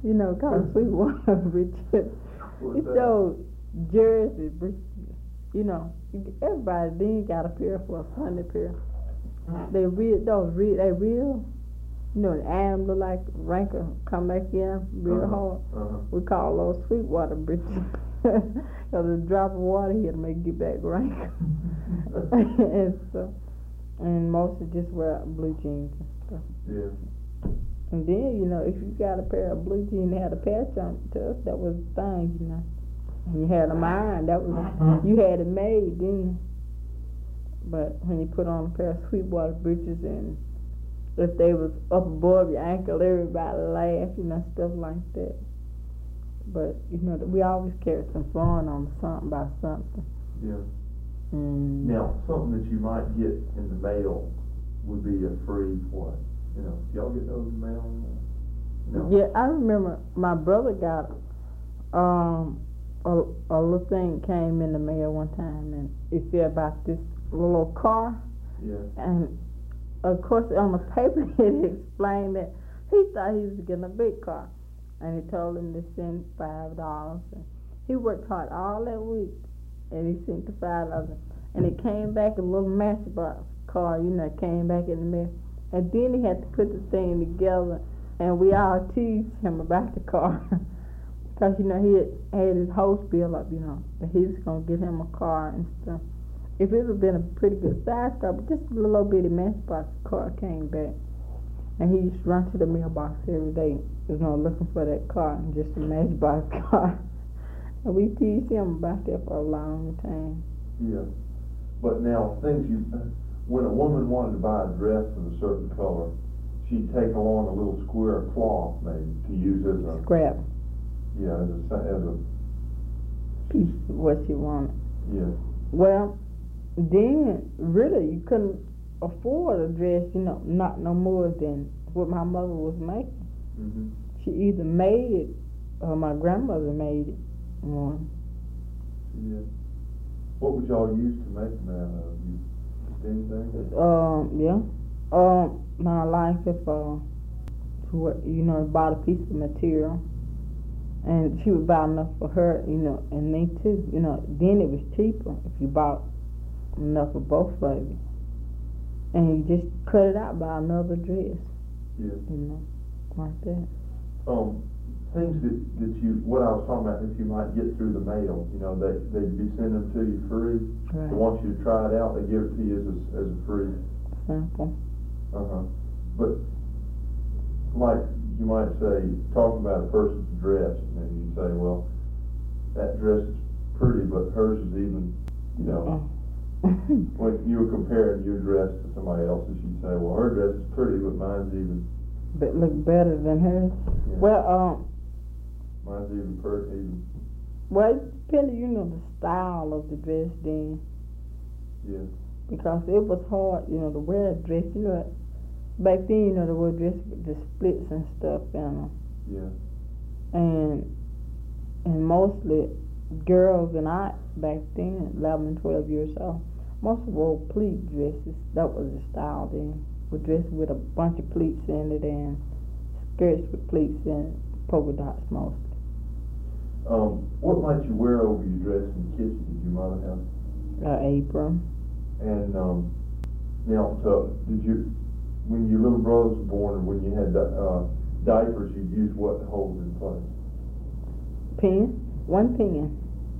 You know, called Sweetwater britches. It's those jersey britches. You know, everybody then got a pair for a Sunday pair. They real. You know, the arm look like wrinkle come back in real hard. We call those Sweetwater britches. Cause a drop of water here to make it get back wrinkle. And mostly just wear blue jeans and stuff. Yeah. And then, you know, if you got a pair of blue jeans that had a patch on it, to us, that was the thing, you know. And you had them ironed, that was, you had it made then. But when you put on a pair of Sweetwater britches and if they was up above your ankle, everybody laughed, you know, stuff like that. But, you know, we always carry some fun on something by something. Yeah. Now, something that you might get in the mail would be a free what? You know, y'all get those in the mail? No. Yeah, I remember my brother got a little thing came in the mail one time, and it said about this little car. Yeah. And of course, on the paper it explained that he thought he was getting a big car, and he told him to send $5. And he worked hard all that week, and he sent the $5, and it came back a little Matchbox car. You know, it came back in the mail, and then he had to put the thing together, and we all teased him about the car. Because, you know, he had his whole spiel up, you know, that he was going to get him a car and stuff. If it had been a pretty good size car, but just a little bitty Matchbox car came back. And he used to run to the mailbox every day, you know, looking for that car, and just a Matchbox car. And we teased him about that for a long time. Yeah. But now, when a woman wanted to buy a dress of a certain color, she'd take along a little square cloth, maybe, to use as a... Scrap. Yeah, as a piece of what she wanted. Yeah. Well, then, really, you couldn't afford a dress, you know, not no more than what my mother was making. Mm-hmm. She either made it, or my grandmother made it. Yeah. What would y'all use to make them out of? Anything? Yeah. My life, if you know, bought a piece of material, and she would buy enough for her, you know, and me too. You know, then it was cheaper if you bought enough for both of you, and you just cut it out by another dress. Yeah. You know, like that. Things that you, what I was talking about, that you might get through the mail, you know, they'd be sending them to you free. Right. They want you to try it out, they give it to you as a free sample. But like you might say, talking about a person's dress, and you say, well, that dress is pretty, but hers is even, you know, when you were comparing your dress to somebody else's, you'd say, well, her dress is pretty, but mine's even. But look better than hers. Yeah. Well, mine's even pretty. Well, it depended, you know, the style of the dress then. Yeah. Because it was hard, you know, to wear a dress. You know, back then, you know, they wore dresses with the splits and stuff, you know. Yeah. And mostly girls and I back then, 11 and 12 years old, most wore pleat dresses. That was the style then. With dresses with a bunch of pleats in it and skirts with pleats and polka dots mostly. What might you wear over your dress in the kitchen? Did your mother have? Apron. And now, so did you, when your little brothers were born, or when you had diapers, you'd use what to hold in place? Pen. One pen.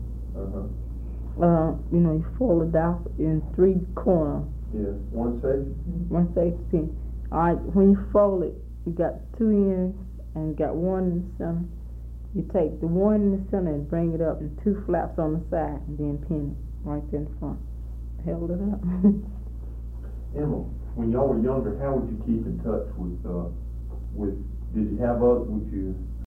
You know, you fold it out in 3 corners. Yeah, one safety? One safety pin. All right, when you fold it, you got 2 ends and you got 1 in the center. You take the 1 in the center and bring it up, and 2 flaps on the side, and then pin it right there in the front. Held it up. Emma, when y'all were younger, how would you keep in touch with did you have would you